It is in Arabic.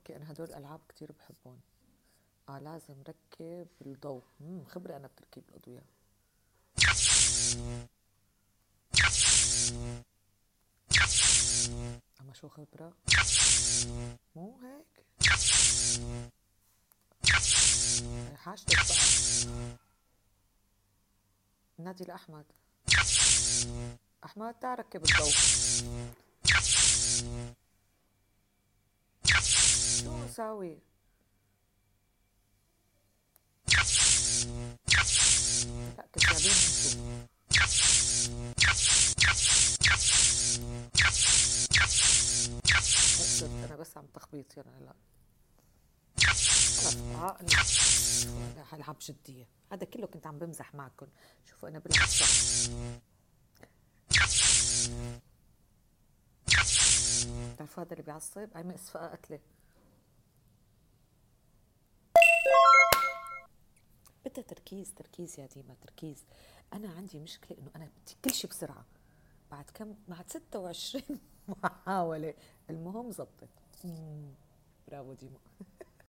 اوكي، انا هدول الالعاب كتير بحبهم. لازم ركب الضوء. خبرة انا بتركيب الاضوية. اما شو خبرة، مو هيك حاجتك بقى. نادي لاحمد. احمد تعال ركب الضوء. شو اساوي؟ لا كذابين انتو. صرت انا بس عم تخبيط يلا. لا خلص انا هلعب جدية. هذا كله كنت عم بمزح معكم. شوفوا انا بلعب صح. بتعرفوا هذا اللي بيعصب؟ هاي من اسفاء قتلة. بدها تركيز، تركيز يا ديما، تركيز. انا عندي مشكلة انه انا بدي كل شيء بسرعة. بعد كم، بعد 26 محاولة المهم زبطت. برافو ديما.